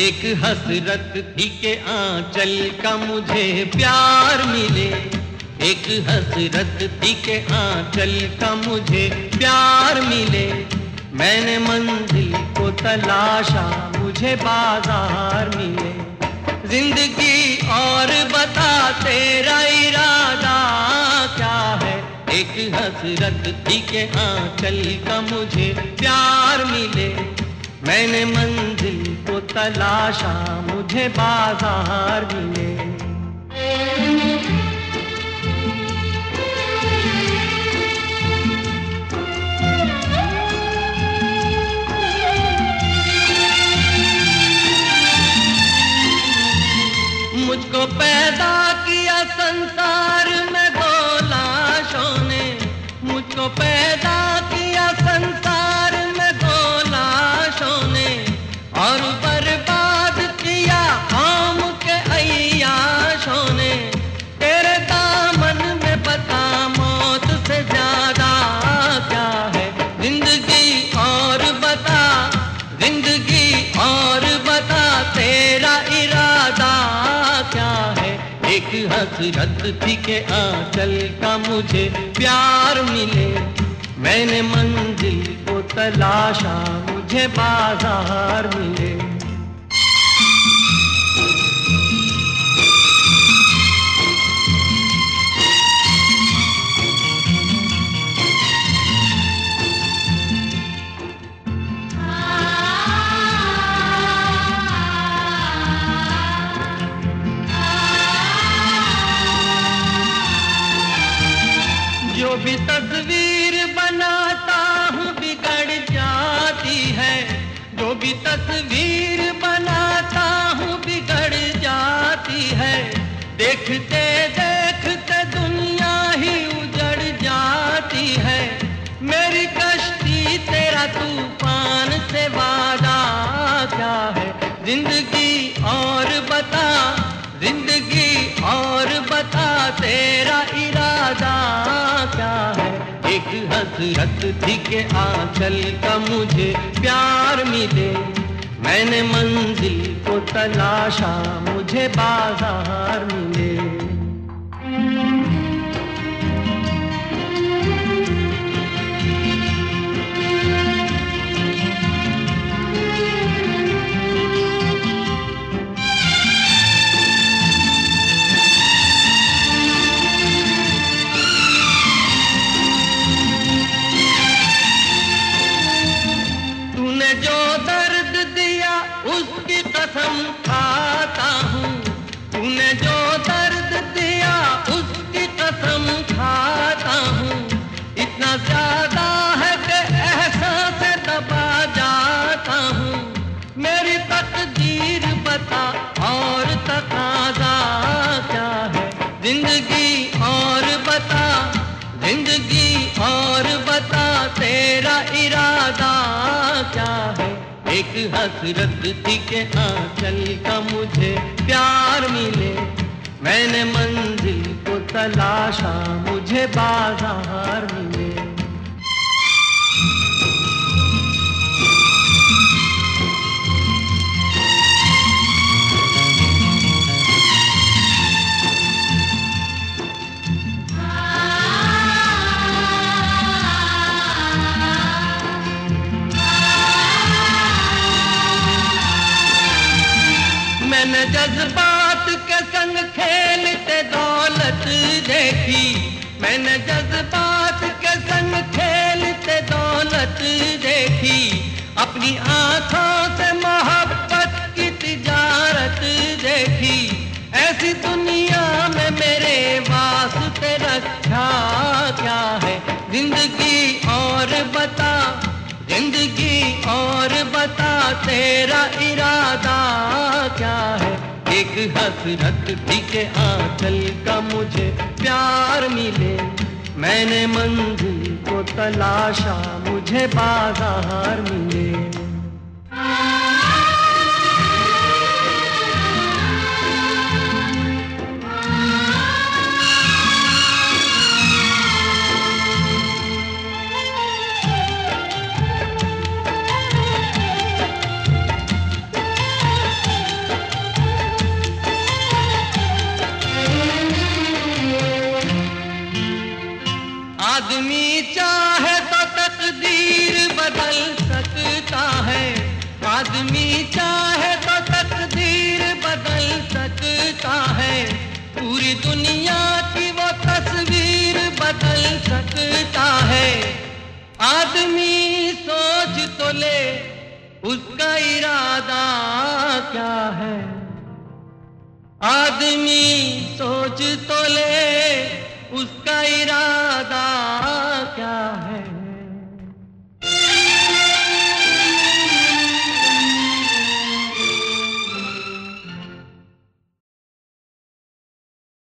एक हसरत थी के आंचल का मुझे प्यार मिले, एक हसरत थी के आंचल का मुझे प्यार मिले। मैंने मंजिल को तलाशा, मुझे बाजार मिले। जिंदगी और बता तेरा इरादा क्या है, एक हसरत थी के आंचल का मुझे प्यार मिले। मैंने मंजिल को तलाशा, मुझे बाजार मिले। मुझको पैदा किया संसार में दो लाशों ने, मुझको पैदा किया संसार में दो लाशों ने, और बर्बाद किया कौम के अय्याशों ने। तेरे दामन में बता मौत से ज्यादा क्या है, जिंदगी और बता, जिंदगी और बता तेरा इरादा क्या है। एक हसरत थी के आंचल का मुझे प्यार मिले। मैंने मंजिल को तलाशा, मुझे बाजार मिले। जो भी तस्वीर बनाता हूँ बिगड़ जाती है, जो भी तस्वीर बनाता हूँ बिगड़ जाती है। देखते देखते दुनिया ही उजड़ जाती है। मेरी कश्ती तेरा तूफान से वादा क्या है, जिंदगी और बता, जिंदगी और बता तेरा इरादा क्या है। एक हसरत थी के आंचल का मुझे प्यार मिले। मैंने मंजिल को तलाशा, मुझे बाजार मिले। जो दर्द दिया उसकी कसम खाता हूँ, तूने जो दर्द दिया उसकी कसम खाता हूँ। इतना ज्यादा है कि एहसास से दबा जाता हूँ। मेरी तकदीर बता और तकाज़ा क्या है, जिंदगी और बता, जिंदगी और बता तेरा इरादा क्या है। एक हसरत थी के आंचल का मुझे प्यार मिले। मैंने मंजिल को तलाशा, मुझे बाजार मिले। मैंने जज्बात के संग खेलते दौलत देखी, मैंने जज्बात के संग खेलते दौलत देखी। अपनी आंखों से मोहब्बत की तिजारत देखी। ऐसी दुनिया में मेरे वास्ते रखा क्या है, जिंदगी और बता, जिंदगी और बता तेरा इरादा क्या है। एक हसरत थी के आंचल का मुझे प्यार मिले। मैंने मंजिल को तलाशा, मुझे बाजार मिले। आदमी चाहे तो तकदीर बदल सकता है, आदमी चाहे तो तकदीर बदल सकता है, पूरी दुनिया की वो तस्वीर बदल सकता है। आदमी सोच तो ले उसका इरादा क्या है, आदमी सोच तो ले उसका इरादा